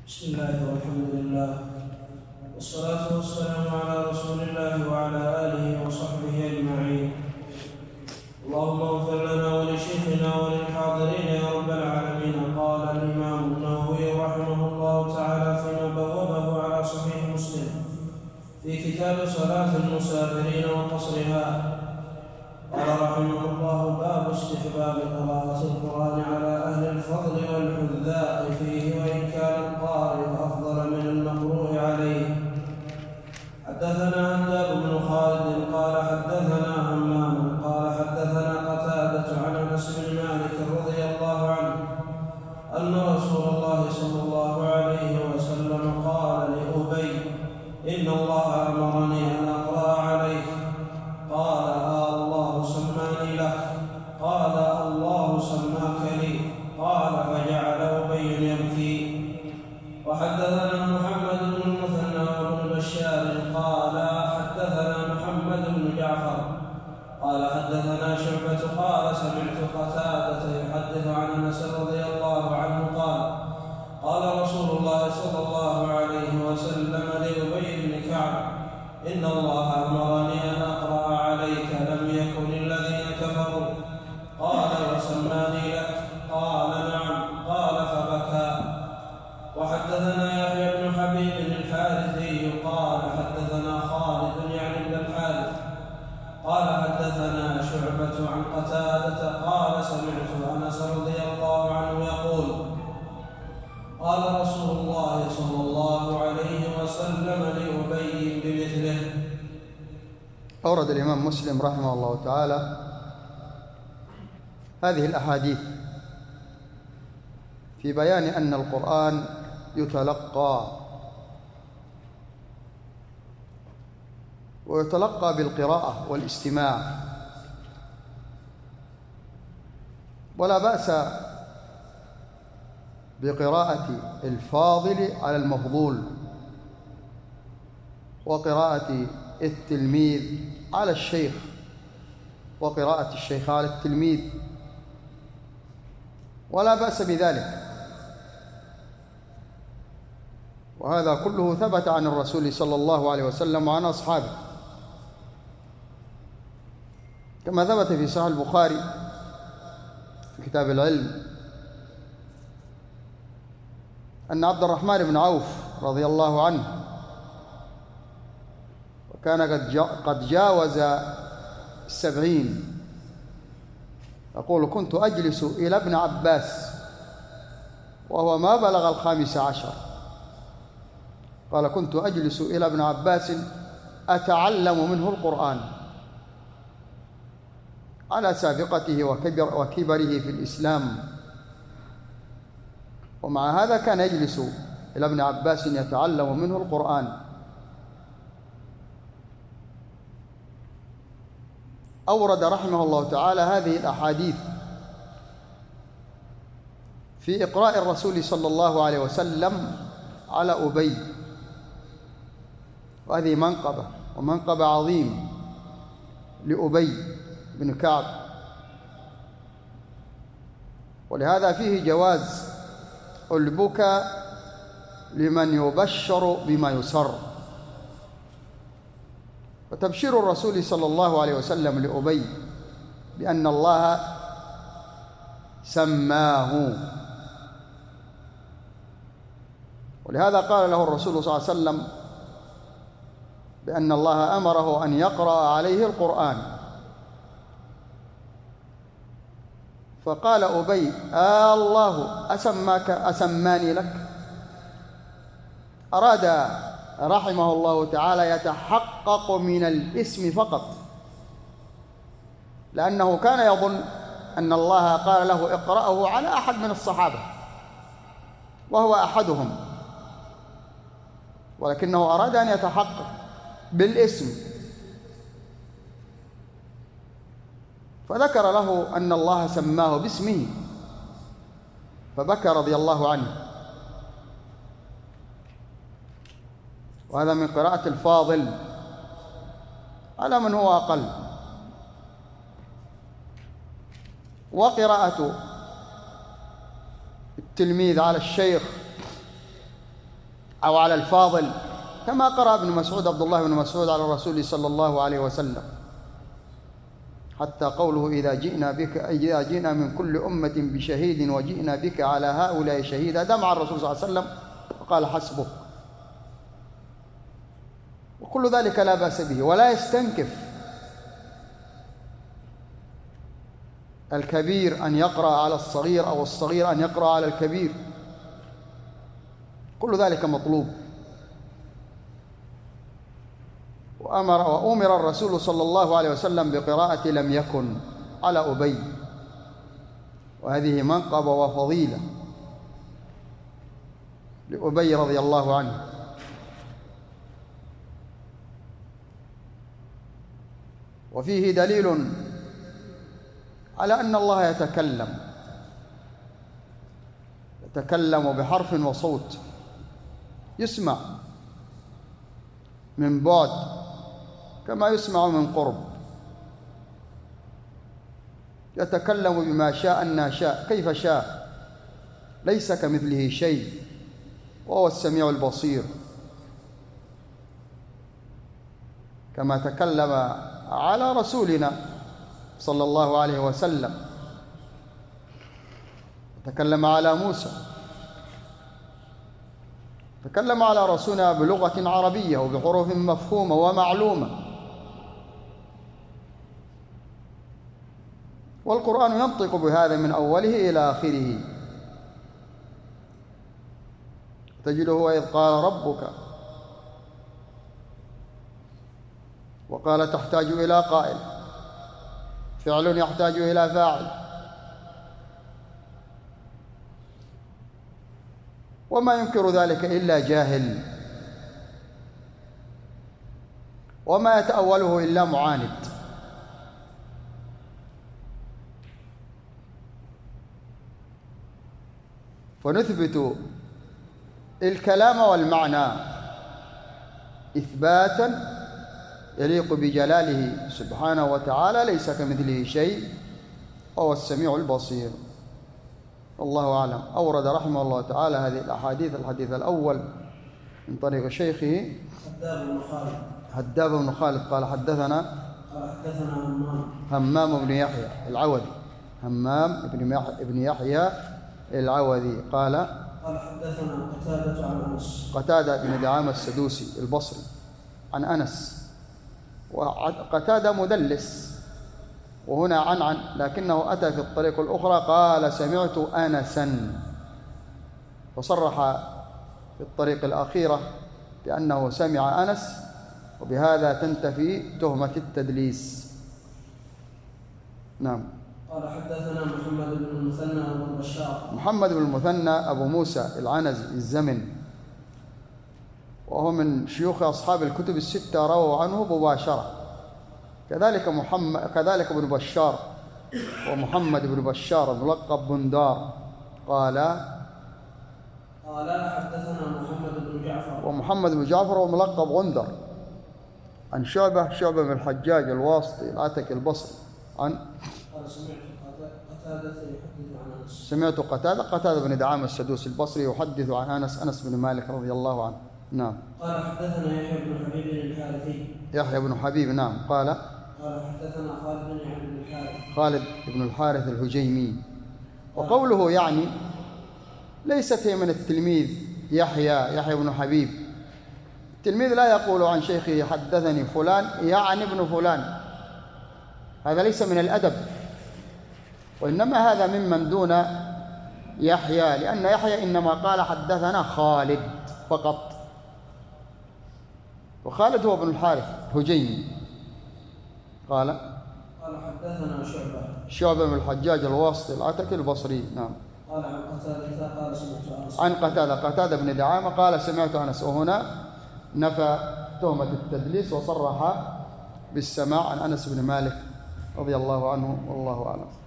بسم الله والحمد لله والصلاة والسلام على رسول الله وعلى آله وصحبه أجمعين. اللهم اغفر لنا ولشيخنا وللحاضرين يا رب العالمين. قال الإمام النووي رحمه الله تعالى فيما بوبه على صحيح مسلم في كتاب صلاة المسافرين وقصرها، قال رحمه الله: باب استحباب قراءة القرآن على أهل الفضل والحذاء فيه، وإن كان القارئ أفضل من المقروء عليه. حدثنا هنداب بن خالد قال حدثنا همام قال حدثنا قتادة عن أنس بن مالك رضي الله عنه أن رسول الله صلى الله عليه وسلم قال لأبي: إن الله أمرني أن أقرأ عليك. قال: الله سماني لك؟ قال: الله سماك لي. قال: فجعل أبي يبكي. وحدثنا محمد بن المثنى وابن بشار قال حدثنا محمد بن جعفر قال حدثنا شعبة قال سمعت قتادة يحدث عن أنس رضي الله عنه قال: قال رسول الله صلى الله عليه وسلم لأبي بن كعب: إن الله أمرني أن أقرأ عليك لم يكن الذين كفروا. قال: وسماني لك؟ قال: نعم. قال: فبكى. وحدثنا يحيى بن حبيب الحارثي قال حدثنا خالد يعني بن الحارث قال حدثنا شعبة عن قتادة قال سمعت أنس رضي الله عنه يقول: قال رسول الله صلى الله عليه وسلم لأبي بمثله. أورد الإمام مسلم رحمه الله تعالى هذه الأحاديث في بيان أن القرآن يتلقى ويتلقى بالقراءة والاستماع، ولا بأس بقراءة الفاضل على المفضول، وقراءة التلميذ على الشيخ، وقراءة الشيخ على التلميذ، ولا بأس بذلك. وهذا كله ثبت عن الرسول صلى الله عليه وسلم وعن أصحابه، كما ثبت في صحيح البخاري في كتاب العلم أن عبد الرحمن بن عوف رضي الله عنه وكان قد جاوز 70 يقول: كنت أجلس إلى ابن عباس وهو ما بلغ 15. قال: كنت أجلس إلى ابن عباس أتعلم منه القرآن على سابقته وكبره في الإسلام، ومع هذا كان يجلس إلى ابن عباس يتعلم منه القرآن. أورد رحمه الله تعالى هذه الأحاديث في إقراء الرسول صلى الله عليه وسلم على أبي، وهذه منقبة عظيم لأبي بن كعب، ولهذا فيه جواز البكاء لمن يبشر بما يسر. وتبشير الرسول صلى الله عليه وسلم لأبي بأن الله سماه، ولهذا قال له الرسول صلى الله عليه وسلم بأن الله أمره أن يقرأ عليه القرآن. فقال أبي: الله أسماني لك؟ أراد رحمه الله تعالى يتحقق من الاسم فقط، لأنه كان يظن أن الله قال له اقرأه على أحد من الصحابة وهو أحدهم، ولكنه أراد أن يتحقق بالاسم، فذكر له أن الله سماه باسمه، فبكى رضي الله عنه. وهذا من قراءة الفاضل على من هو أقل. وقراءة التلميذ على الشيخ أو على الفاضل، كما قرأ ابن مسعود عبد الله بن مسعود على الرسول صلى الله عليه وسلم، حتى قوله إذا جئنا من كل أمة بشهيد وجئنا بك على هؤلاء شهيدا، دمع الرسول صلى الله عليه وسلم وقال حسبك. وكل ذلك لا بأس به، ولا يستنكف الكبير أن يقرأ على الصغير أو الصغير أن يقرأ على الكبير، كل ذلك مطلوب. وأمر الرسول صلى الله عليه وسلم بقراءة لم يكن على أبي، وهذه منقبة وفضيلة لأبي رضي الله عنه. وفيه دليل على أن الله يتكلم بحرف وصوت يسمع من بعد كما يسمع من قرب، يتكلم بما شاء أن شاء كيف شاء، ليس كمثله شيء وهو السميع البصير، كما تكلم على رسولنا صلى الله عليه وسلم، تكلم على موسى، تكلم على رسولنا بلغة عربية وبحروف مفهومة ومعلومة. والقرآن ينطق بهذا من أوله إلى آخره. تجده إذ قال ربك، وقال تحتاج إلى قائل، فعل يحتاج إلى فاعل، وما ينكر ذلك إلا جاهل، وما يتأوله إلا معاند. فنثبت الكلام والمعنى إثباتا يليق بجلاله سبحانه وتعالى، ليس كمثله شيء وهو السميع البصير. والله أعلم. أورد رحمه الله تعالى هذه الأحاديث. الحديث الأول من طريق شيخه هداب بن خالد قال حدثنا همام بن يحيى العوذي، همام بن يحيى العوذي قال حدثنا قتادة عن أنس، قتادة بن دعامة السدوسي البصري عن أنس. وقتادة مدلس، وهنا عن لكنه أتى في الطريق الأخرى قال سمعت أنسا، وصرح في الطريق الأخيرة بأنه سمع أنس، وبهذا تنتفي تهمة التدليس. نعم. قال حدثنا محمد بن المثنى أبو بشار، محمد بن المثنى أبو موسى العنزي الزمن، وهو من شيوخ أصحاب الكتب الستة، رووا عنه مباشرة. كذلك ابن بشار ومحمد بن بشار ملقب بندار قال حدثنا محمد بن جعفر، ومحمد بن جعفر وملقب غندر عن شعبة بن الحجاج الواسطي العتكي البصري عن قال سمعت قتادة بن دعامة السدوسي البصري يحدث عن أنس بن مالك رضي الله عنه. نعم. قال حدثنا يحيى بن حبيب الحارثي، يحيى بن حبيب نعم قال حدثنا خالد بن الحارث الهجيمي. وقوله يعني ليست هي من التلميذ يحيى بن حبيب. التلميذ لا يقول عن شيخه حدثني فلان يعني ابن فلان، هذا ليس من الأدب، وإنما هذا ممن دون يحيى، لأن يحيى إنما قال حدثنا خالد فقط، وخالد هو ابن الحارث الهجيمي. قال حدثنا شعبة بن الحجاج الواسطي العتكي البصري. نعم. قال عن قتادة قال سمعت أنس، عن قتادة بن دعامة قال سمعت أنس، وهنا نفى تهمة التدليس وصرح بالسماع عن أنس بن مالك رضي الله عنه، والله أعلم.